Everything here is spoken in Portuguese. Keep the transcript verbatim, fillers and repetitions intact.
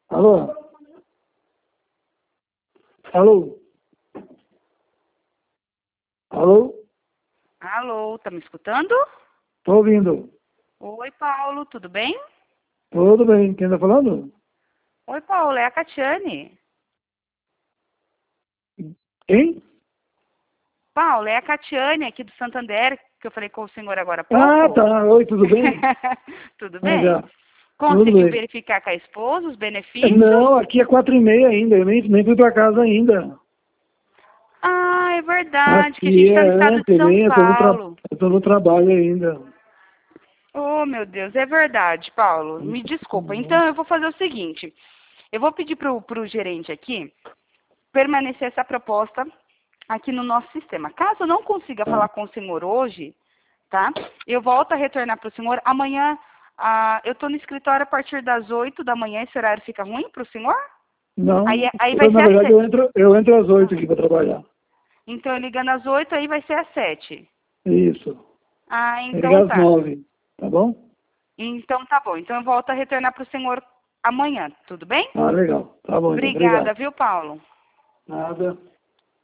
Alô? Alô? Alô? Alô, tá me escutando? Tô ouvindo. Oi, Paulo, tudo bem? Tudo bem. Quem tá falando? Oi, Paulo, é a Catiane. Quem? Paulo, é a Catiane aqui do Santander, que eu falei com o senhor agora há Ah, pouco. tá. Oi, tudo bem? Tudo Ah, bem? já. Tudo Conseguiu bem. verificar com a esposa os benefícios? Não, aqui é quatro e meia ainda. Eu nem, nem fui pra casa ainda. Ah, é verdade, que a gente Aqui está é no estado de antes, São nem eu tô no, tra... Paulo. eu tô no trabalho ainda. Oh, meu Deus, é verdade, Paulo. Me desculpa. Então, eu vou fazer o seguinte. Eu vou pedir para o gerente aqui permanecer essa proposta aqui no nosso sistema. Caso eu não consiga Tá. falar com o senhor hoje, tá? Eu volto a retornar para o senhor. Amanhã, ah, eu estou no escritório a partir das oito da manhã. Esse horário fica ruim para o senhor? Aí, Não, aí vai eu, ser na às verdade, eu sete. entro, eu entro às oito aqui pra trabalhar. Então, ligando às oito, aí vai ser às sete. Isso. Ah, Tem que então ligar às tá. nove. Tá bom? Então tá bom. Então eu volto a retornar para o senhor amanhã, tudo bem? Ah, legal. Tá bom, então. Obrigada, Obrigado. viu, Paulo? Nada.